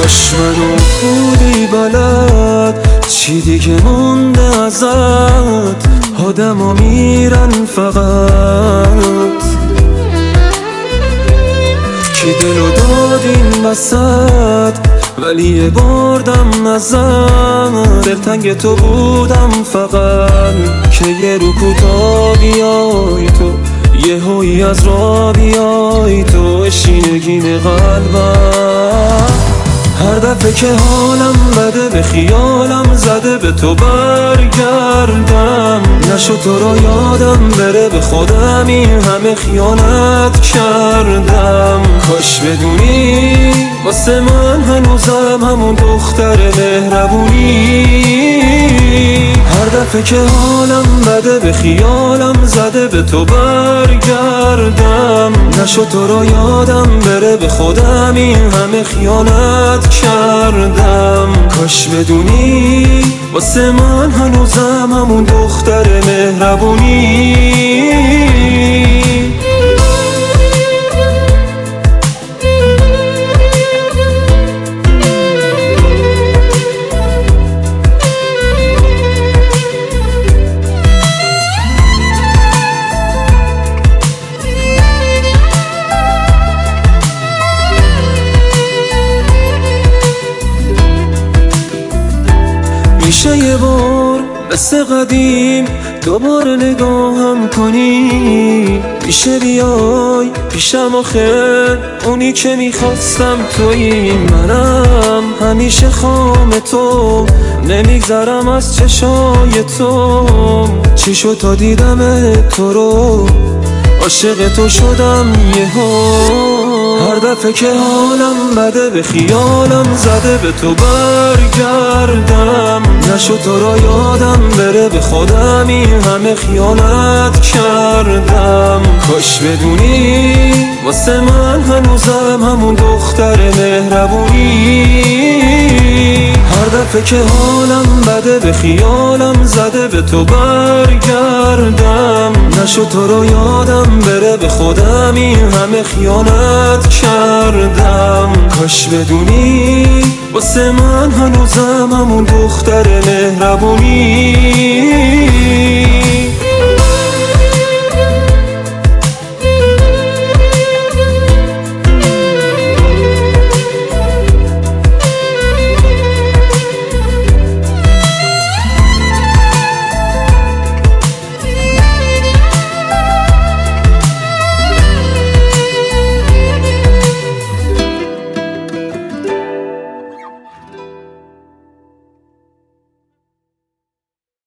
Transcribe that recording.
کاش منو بودی بلد چی دیگه مونده ازت، آدما میرن فقط، کی دلو داد این وسط ولی یه بردم ازت، دلتنگ تو بودم فقط که یه رو کوتا بیای تو، یه هوی از را بیای تو، شینگین قلبم. هر دفعه که حالم بده به خیالم زده به تو برگردم، نشو تو رو یادم بره به خودم این همه خیانت کردم. کاش بدونی واسه من هنوزم همون دختر مهربونی، هر دفعه که حالم بده به خیالم زده به تو برگردم، نشو تو رو یادم بره به خودم این همه خیانت کردم. کاش بدونی واسه من هنوزم همون دختر مهربونی. میشه یه بار مثل قدیم دوباره نگاهم کنی، میشه بیای پیشم آخه اونی که میخواستم تویی، منم همیشه خام تو نمیگذرم از چشای تو، چی شد تا دیدم تو رو عاشق تو شدم یهو، هر دفعه که حالم بده به خیالم زده به تو برگردم، نشو تو رو یادم بره به خودم این همه خیانت کردم. کاش بدونی واسه من هنوزم همون دختر مهربونی، هر دفعه که حالم بده به خیالم زده به تو برگردم، نشو تو رو یادم بره به خودم این همه خیانت کردم. کاش بدونی واسه من هنوزم همون دختر مهربونی.